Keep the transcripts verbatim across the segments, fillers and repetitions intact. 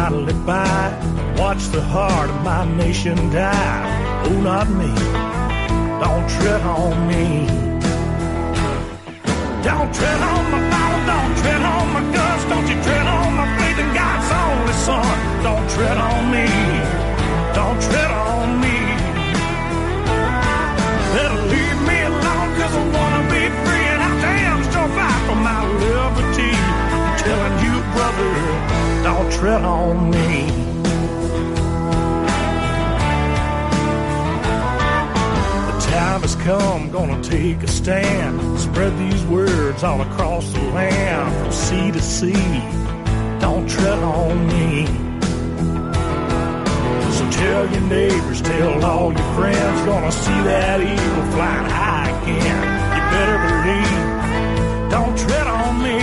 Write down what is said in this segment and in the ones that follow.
idly by, watch the heart of my nation die. Oh, not me, don't tread on me. Don't tread on my Bible, don't tread on my guns, don't you tread on my faith in God's only Son. Don't tread on me, don't tread on me. Better leave me alone, cause I wanna be free, and I damn sure fight for my liberty. I'm telling you, brother, don't tread on me. The time has come, gonna take a stand, spread these words all across the land, from sea to sea. Don't tread on me. So tell your neighbors, tell all your friends, gonna see that eagle flying high again. You better believe, don't tread on me.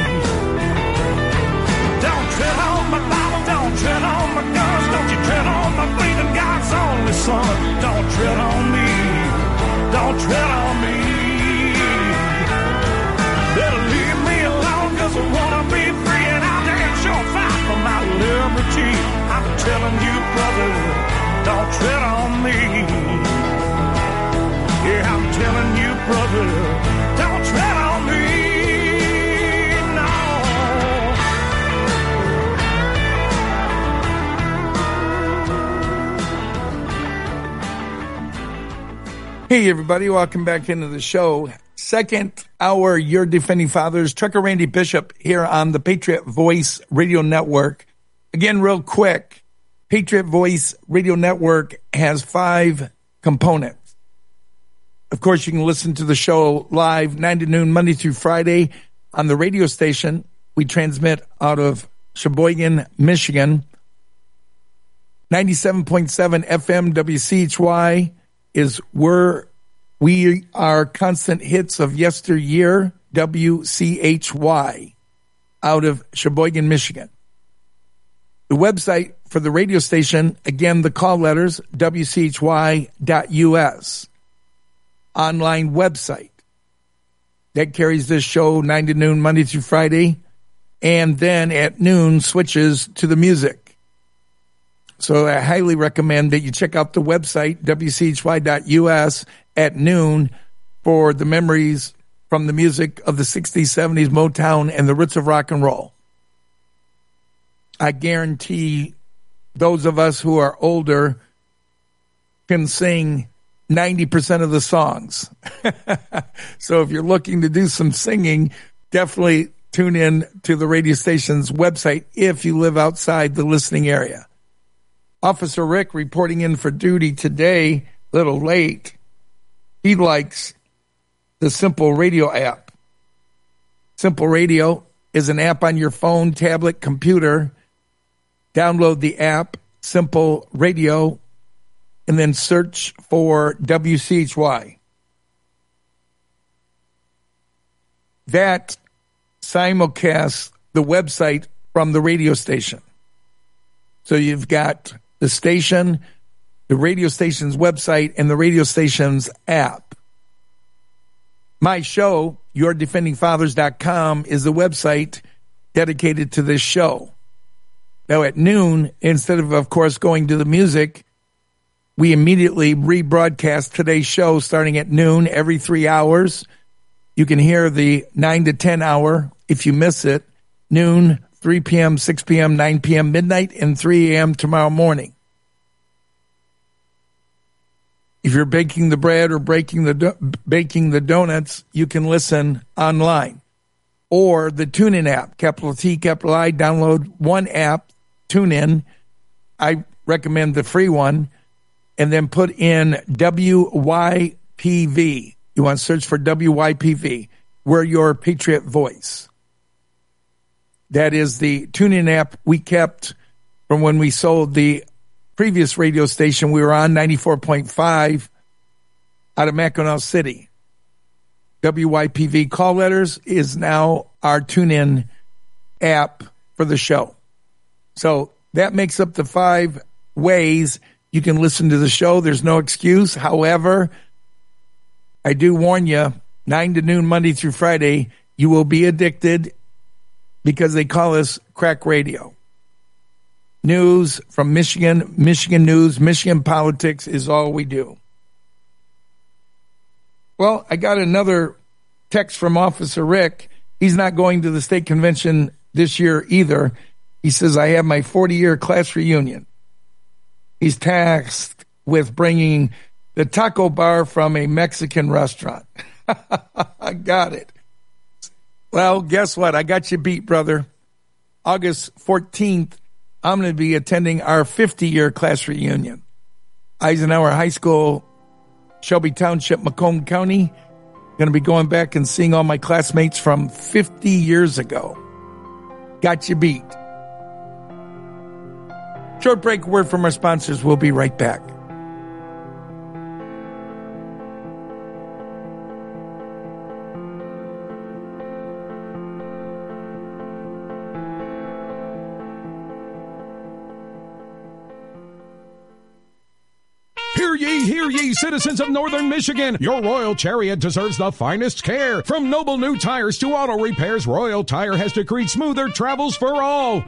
Don't tread on my Bible, don't tread on my guns, don't you tread on my faith in God's only Son. Don't tread on me, don't tread on me. Better leave me alone, cause I wanna be free, and I'll damn sure fight for my liberty. I'm telling you, brother, don't tread on me. Yeah, I'm telling you, brother, don't tread on me. No. Hey, everybody, welcome back into the show. Second hour, Your Defending Fathers. Trucker Randy Bishop here on the Patriot Voice Radio Network. Again, real quick, Patriot Voice Radio Network has five components. Of course, you can listen to the show live nine to noon, Monday through Friday on the radio station. We transmit out of Sheboygan, Michigan. ninety-seven point seven F M W C H Y is where we are constant hits of yesteryear, W C H Y, out of Sheboygan, Michigan. The website for the radio station, again, the call letters, W C H Y dot U S. Online website. That carries this show nine to noon, Monday through Friday. And then at noon, switches to the music. So I highly recommend that you check out the website, W C H Y dot U S, at noon for the memories from the music of the sixties, seventies, Motown, and the roots of rock and roll. I guarantee those of us who are older can sing ninety percent of the songs. So if you're looking to do some singing, definitely tune in to the radio station's website if you live outside the listening area. Officer Rick reporting in for duty today, a little late. He likes the Simple Radio app. Simple Radio is an app on your phone, tablet, computer. Download the app, Simple Radio, and then search for W C H Y. That simulcasts the website from the radio station. So you've got the station, the radio station's website, and the radio station's app. My show, your defending fathers dot com, is the website dedicated to this show. Now at noon, instead of, of course, going to the music, we immediately rebroadcast today's show starting at noon every three hours. You can hear the nine to ten hour if you miss it, noon, three p.m., six p.m., nine p.m., midnight, and three a.m. tomorrow morning. If you're baking the bread or breaking the do- baking the donuts, you can listen online. Or the TuneIn app, capital T, capital I, download one app, TuneIn. I recommend the free one. And then put in W Y P V. You want to search for W Y P V. We're your Patriot Voice. That is the TuneIn app we kept from when we sold the previous radio station we were on, ninety-four point five, out of Mackinac City. W Y P V Call Letters is now our TuneIn app for the show. So that makes up the five ways you can listen to the show. There's no excuse. However, I do warn you, nine to noon, Monday through Friday, you will be addicted because they call us crack radio. news from Michigan, Michigan news, Michigan politics is all we do. Well, I got another text from Officer Rick. He's not going to the state convention this year either. He says, I have my forty-year class reunion. He's tasked with bringing the taco bar from a Mexican restaurant. I got it. Well, guess what? I got you beat, brother. August fourteenth, I'm going to be attending our fifty-year class reunion. Eisenhower High School, Shelby Township, Macomb County. Going to be going back and seeing all my classmates from fifty years ago. Got you beat. Short break, word from our sponsors. We'll be right back. Hear ye, hear ye, citizens of Northern Michigan. Your Royal Chariot deserves the finest care. From noble new tires to auto repairs, Royal Tire has decreed smoother travels for all.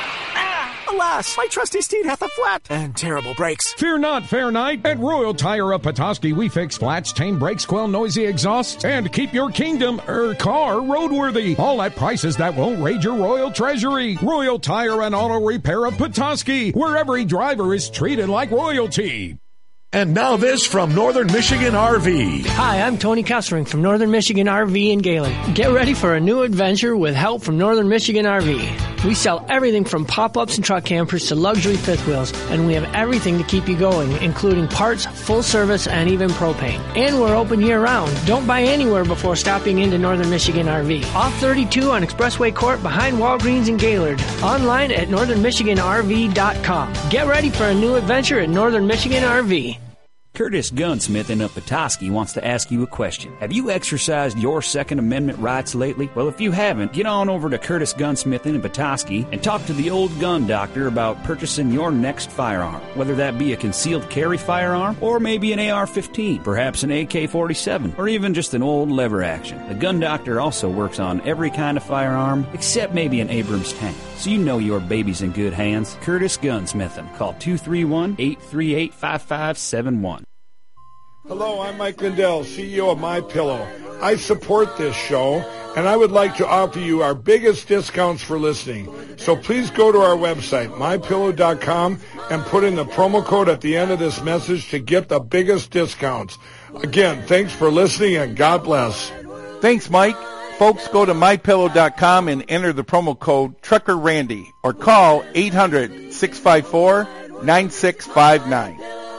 Alas, my trusty steed hath a flat and terrible brakes. Fear not, fair knight. At Royal Tire of Petoskey, we fix flats, tame brakes, quell noisy exhausts, and keep your kingdom, er, car roadworthy. All at prices that won't raid your royal treasury. Royal Tire and Auto Repair of Petoskey, where every driver is treated like royalty. And now this from Northern Michigan R V. Hi, I'm Tony Kessering from Northern Michigan R V in Gaylord. Get ready for a new adventure with help from Northern Michigan R V. We sell everything from pop-ups and truck campers to luxury fifth wheels, and we have everything to keep you going, including parts, full service, and even propane. And we're open year-round. Don't buy anywhere before stopping into Northern Michigan R V. Off thirty-two on Expressway Court behind Walgreens in Gaylord. Online at northern michigan r v dot com. Get ready for a new adventure at Northern Michigan R V. Curtis Gunsmith in Petoskey wants to ask you a question. Have you exercised your Second Amendment rights lately? Well, if you haven't, get on over to Curtis Gunsmith in Petoskey and talk to the old gun doctor about purchasing your next firearm, whether that be a concealed carry firearm or maybe an A R fifteen, perhaps an A K forty-seven, or even just an old lever action. The gun doctor also works on every kind of firearm except maybe an Abrams tank. So you know your baby's in good hands. Curtis Gunsmith. Call two three one, eight three eight, five five seven one. Hello, I'm Mike Lindell, C E O of MyPillow. I support this show, and I would like to offer you our biggest discounts for listening. So please go to our website, my pillow dot com, and put in the promo code at the end of this message to get the biggest discounts. Again, thanks for listening, and God bless. Thanks, Mike. Folks, go to my pillow dot com and enter the promo code Trucker Randy or call eight hundred, six five four, nine six five nine.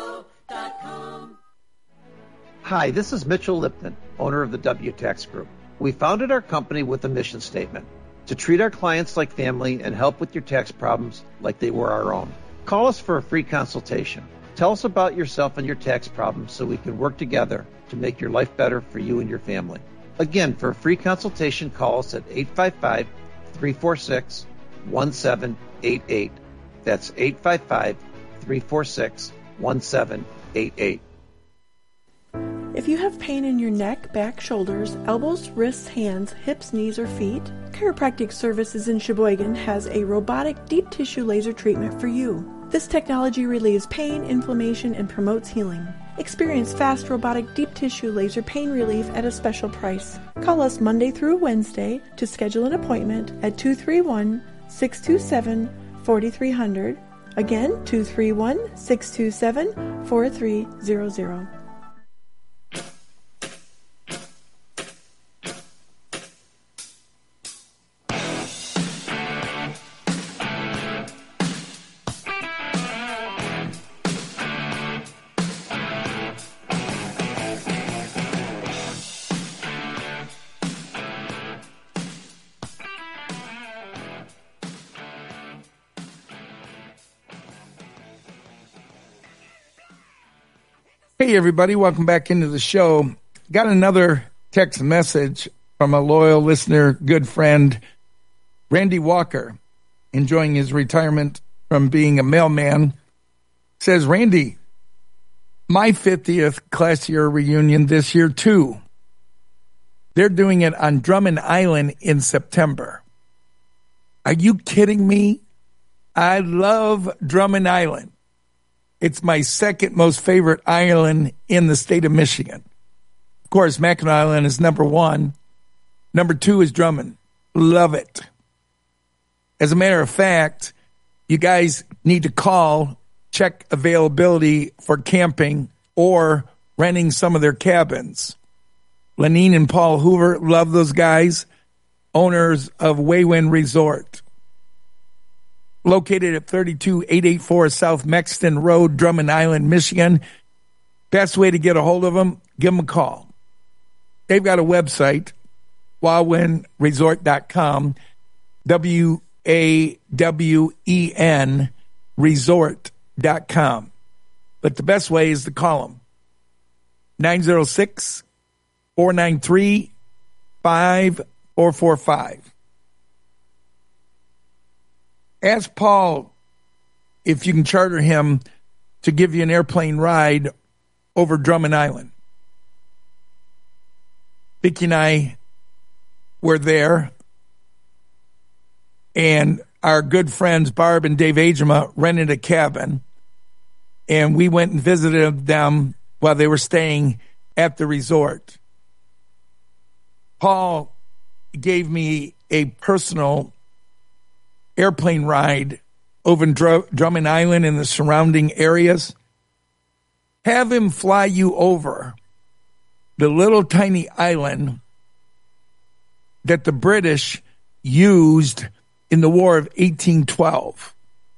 Hi, this is Mitchell Lipton, owner of the W Tax Group. We founded our company with a mission statement: to treat our clients like family and help with your tax problems like they were our own. Call us for a free consultation. Tell us about yourself and your tax problems so we can work together to make your life better for you and your family. Again, for a free consultation, call us at eight five five, three four six, one seven eight eight. That's eight five five, three four six, one seven eight eight. If you have pain in your neck, back, shoulders, elbows, wrists, hands, hips, knees, or feet, Chiropractic Services in Sheboygan has a robotic deep tissue laser treatment for you. This technology relieves pain, inflammation, and promotes healing. Experience fast robotic deep tissue laser pain relief at a special price. Call us Monday through Wednesday to schedule an appointment at two three one, six two seven, four three zero zero. Again, two three one, six two seven, four three zero zero. Hey, everybody. Welcome back into the show. Got another text message from a loyal listener, good friend, Randy Walker, enjoying his retirement from being a mailman. Says, Randy, my fiftieth class year reunion this year, too. They're doing it on Drummond Island in September. Are you kidding me? I love Drummond Island. It's my second most favorite island in the state of Michigan. Of course, Mackinac Island is number one. Number two is Drummond. Love it. As a matter of fact, you guys need to call, check availability for camping or renting some of their cabins. Lenine and Paul Hoover, love those guys, owners of Waywind Resort. Located at thirty-two eight eighty-four South Mexton Road, Drummond Island, Michigan. Best way to get a hold of them, give them a call. They've got a website, wawen resort dot com, W A W E N resort dot com. But the best way is to call them. nine oh six, four nine three, five four four five. Ask Paul if you can charter him to give you an airplane ride over Drummond Island. Vicki and I were there, and our good friends Barb and Dave Agema rented a cabin, and we went and visited them while they were staying at the resort. Paul gave me a personal airplane ride over in Dr- Drummond Island and the surrounding areas. Have him fly you over the little tiny island that the British used in the War of eighteen twelve.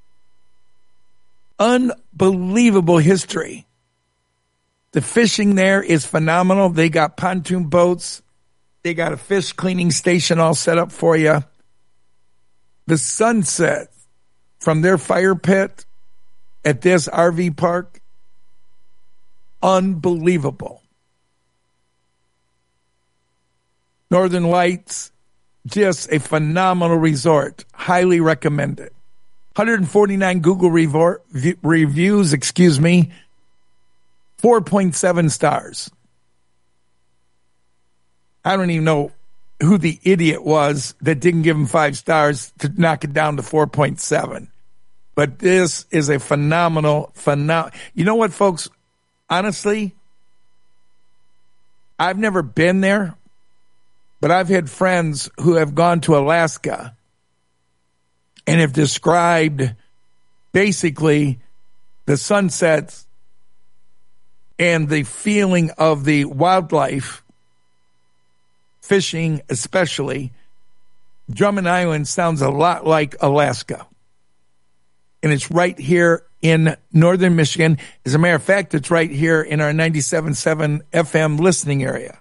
Unbelievable history. The fishing there is phenomenal. They got pontoon boats. They got a fish cleaning station all set up for you. The sunset from their fire pit at this R V park, unbelievable. Northern Lights, just a phenomenal resort. Highly recommended. one hundred forty-nine Google revor- reviews, excuse me, four point seven stars. I don't even know who the idiot was that didn't give him five stars to knock it down to four point seven. But this is a phenomenal, phenomenal. You know what, folks? Honestly, I've never been there, but I've had friends who have gone to Alaska and have described basically the sunsets and the feeling of the wildlife, fishing especially. Drummond Island sounds a lot like Alaska. And it's right here in northern Michigan. As a matter of fact, it's right here in our ninety-seven point seven F M listening area.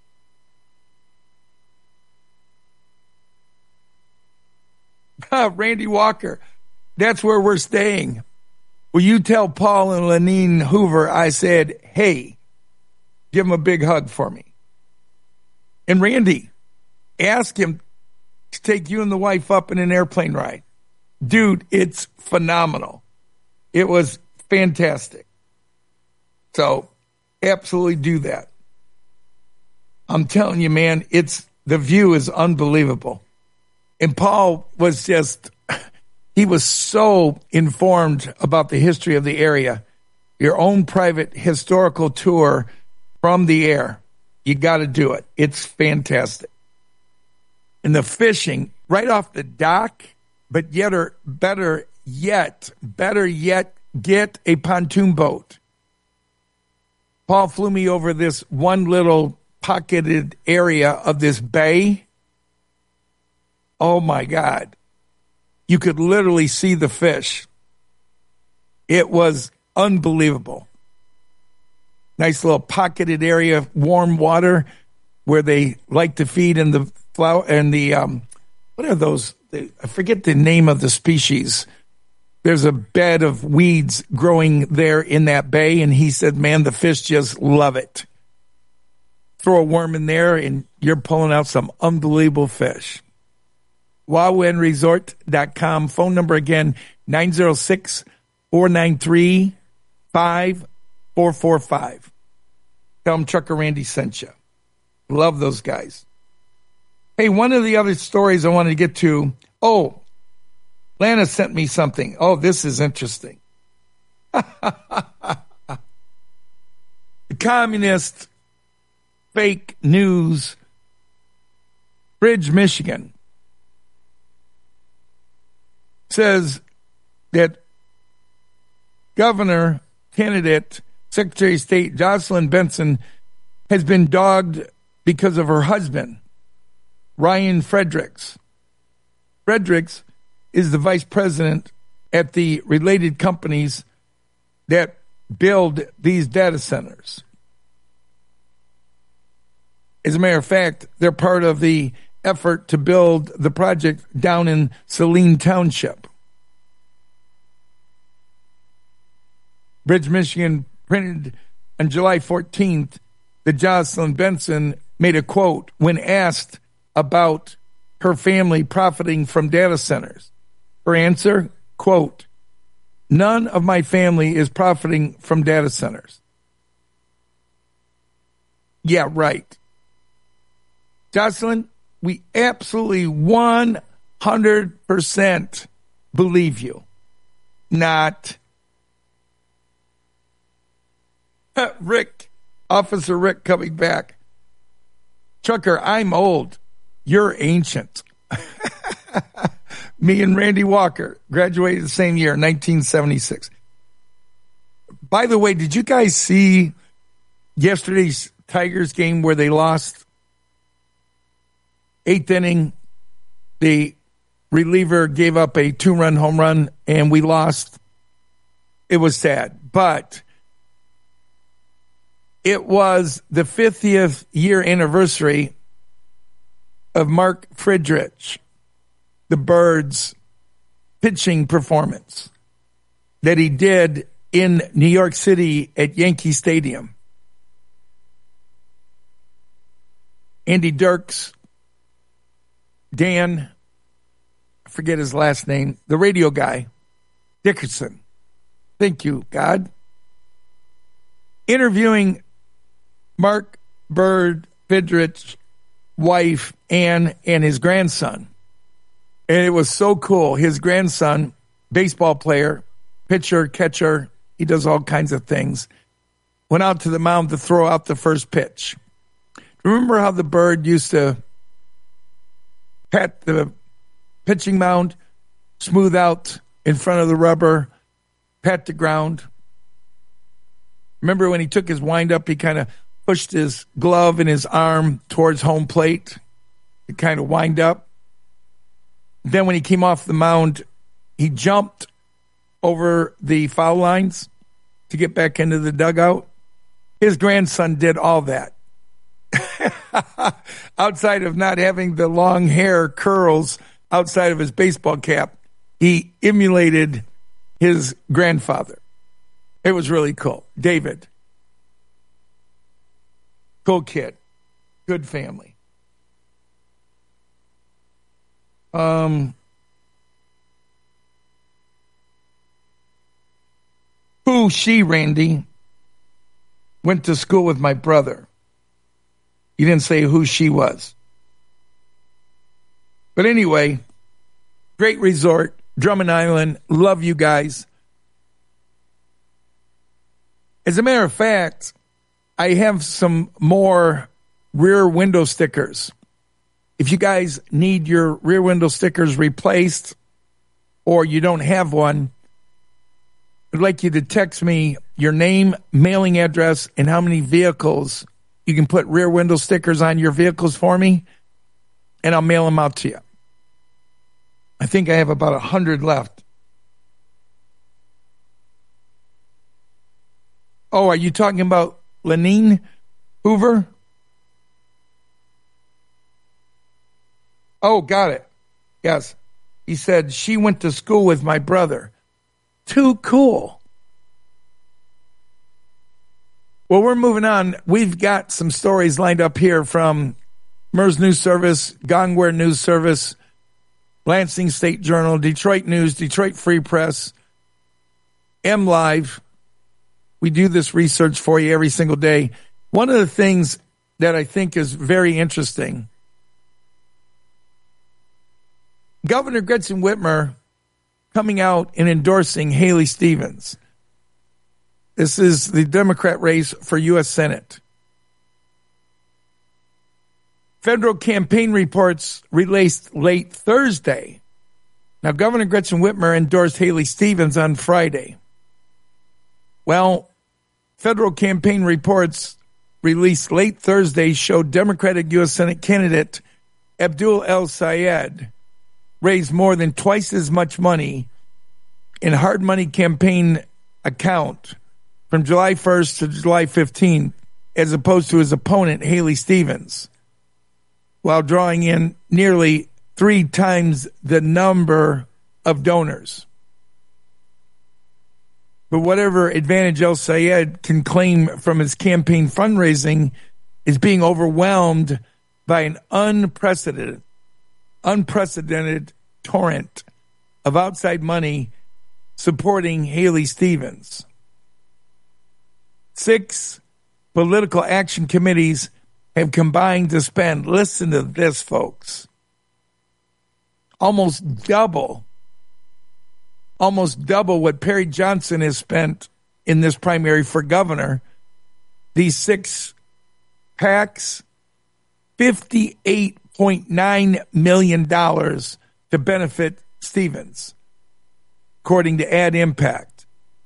Randy Walker, that's where we're staying. Will you tell Paul and Lenine Hoover I said, hey, give him a big hug for me? And Randy, ask him to take you and the wife up in an airplane ride. Dude, it's phenomenal. It was fantastic. So absolutely do that. I'm telling you, man, it's the view is unbelievable. And Paul was just, he was so informed about the history of the area. Your own private historical tour from the air. You got to do it. It's fantastic. And the fishing right off the dock, but yet or better yet, better yet, get a pontoon boat. Paul flew me over this one little pocketed area of this bay. Oh my God. You could literally see the fish. It was unbelievable. Nice little pocketed area of warm water where they like to feed in the flower and the, um, what are those? I forget the name of the species. There's a bed of weeds growing there in that bay. And he said, man, the fish just love it. Throw a worm in there and you're pulling out some unbelievable fish. wawen resort dot com. Phone number again, nine oh six, four nine three, five four four five. Tell them Trucker Randy sent you. Love those guys. Hey, one of the other stories I wanted to get to. Oh, Lana sent me something. Oh, this is interesting. The communist fake news, Bridge, Michigan, says that governor candidate Secretary of State Jocelyn Benson has been dogged because of her husband, Ryan Fredericks. Fredericks is the vice president at the related companies that build these data centers. As a matter of fact, they're part of the effort to build the project down in Saline Township. Bridge, Michigan printed on July fourteenth that Jocelyn Benson made a quote when asked about her family profiting from data centers. Her answer, quote, "None of my family is profiting from data centers." Yeah, right. Jocelyn, we absolutely one hundred percent believe you. Not. Rick, Officer Rick coming back. Chucker, I'm old. You're ancient. Me and Randy Walker graduated the same year, nineteen seventy-six. By the way, did you guys see yesterday's Tigers game where they lost? Eighth inning, the reliever gave up a two-run home run, and we lost. It was sad, but it was the fiftieth year anniversary of Mark Friedrich, the Birds' pitching performance that he did in New York City at Yankee Stadium. Andy Dirks, Dan, I forget his last name, the radio guy, Dickerson. Thank you, God. Interviewing Mark Bird Friedrich's wife, Ann, and his grandson. And it was so cool. His grandson, baseball player, pitcher, catcher, he does all kinds of things, went out to the mound to throw out the first pitch. Remember how the Bird used to pat the pitching mound, smooth out in front of the rubber, pat the ground? Remember when he took his wind-up, he kind of pushed his glove and his arm towards home plate to kind of wind up. Then when he came off the mound, he jumped over the foul lines to get back into the dugout. His grandson did all that. Outside of not having the long hair curls outside of his baseball cap, he emulated his grandfather. It was really cool. David. Cool kid. Good family. Um, who she, Randy, went to school with my brother. He didn't say who she was. But anyway, great resort, Drummond Island. Love you guys. As a matter of fact, I have some more rear window stickers. If you guys need your rear window stickers replaced or you don't have one, I'd like you to text me your name, mailing address, and how many vehicles you can put rear window stickers on your vehicles for me, and I'll mail them out to you. I think I have about a hundred left. Oh, are you talking about Lenine Hoover? Oh, got it. Yes. He said she went to school with my brother. Too cool. Well, we're moving on. We've got some stories lined up here from MERS News Service, Gongware News Service, Lansing State Journal, Detroit News, Detroit Free Press, M Live. We do this research for you every single day. One of the things that I think is very interesting, Governor Gretchen Whitmer coming out and endorsing Haley Stevens. This is the Democrat race for U S Senate. Federal campaign reports released late Thursday. Now, Governor Gretchen Whitmer endorsed Haley Stevens on Friday. Well, federal campaign reports released late Thursday showed Democratic U S Senate candidate Abdul El-Sayed raised more than twice as much money in hard money campaign account from July first to July fifteenth as opposed to his opponent, Haley Stevens, while drawing in nearly three times the number of donors. But whatever advantage El-Sayed can claim from his campaign fundraising is being overwhelmed by an unprecedented, unprecedented torrent of outside money supporting Haley Stevens. Six political action committees have combined to spend, listen to this, folks, almost double, almost double what Perry Johnson has spent in this primary for governor. These six PACs, fifty-eight point nine million dollars to benefit Stevens, according to Ad Impact.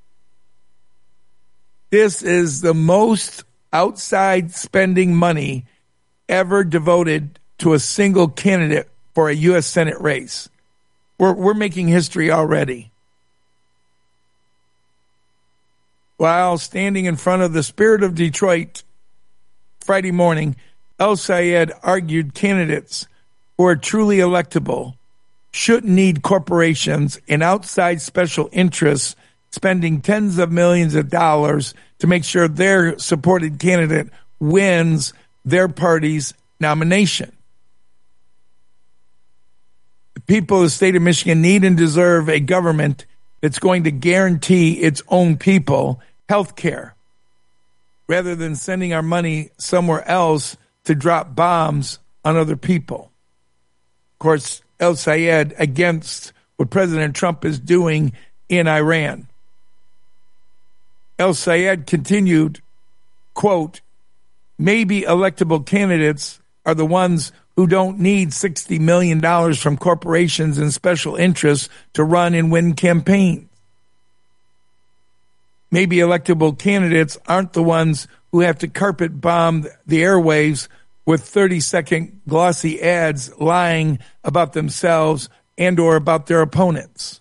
This is the most outside spending money ever devoted to a single candidate for a U S Senate race. We're, we're making history already. While standing in front of the Spirit of Detroit Friday morning, El-Sayed argued candidates who are truly electable shouldn't need corporations and outside special interests spending tens of millions of dollars to make sure their supported candidate wins their party's nomination. The people of the state of Michigan need and deserve a government that's going to guarantee its own people health care, rather than sending our money somewhere else to drop bombs on other people. Of course, El-Sayed against what President Trump is doing in Iran. El-Sayed continued, quote, maybe electable candidates are the ones who don't need sixty million dollars from corporations and special interests to run and win campaigns. Maybe electable candidates aren't the ones who have to carpet bomb the airwaves with thirty-second glossy ads lying about themselves and or about their opponents.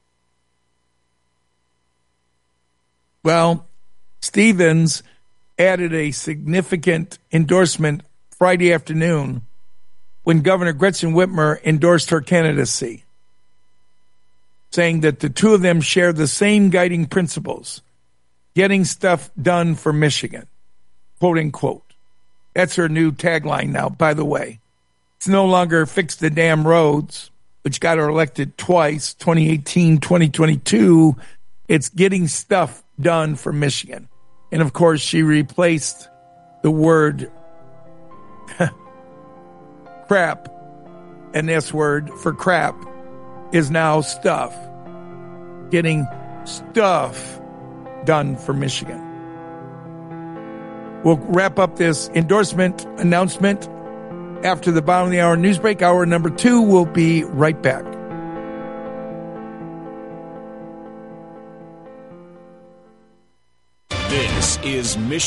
Well, Stevens added a significant endorsement Friday afternoon when Governor Gretchen Whitmer endorsed her candidacy, saying that the two of them share the same guiding principles, getting stuff done for Michigan, quote unquote. That's her new tagline now, by the way. It's no longer fix the damn roads, which got her elected twice, twenty eighteen, twenty twenty-two. It's getting stuff done for Michigan. And of course, she replaced the word crap, and this word for crap is now stuff. Getting stuff done for Michigan. We'll wrap up this endorsement announcement after the bottom of the hour news break. Hour number two, we'll be right back. This is Michigan.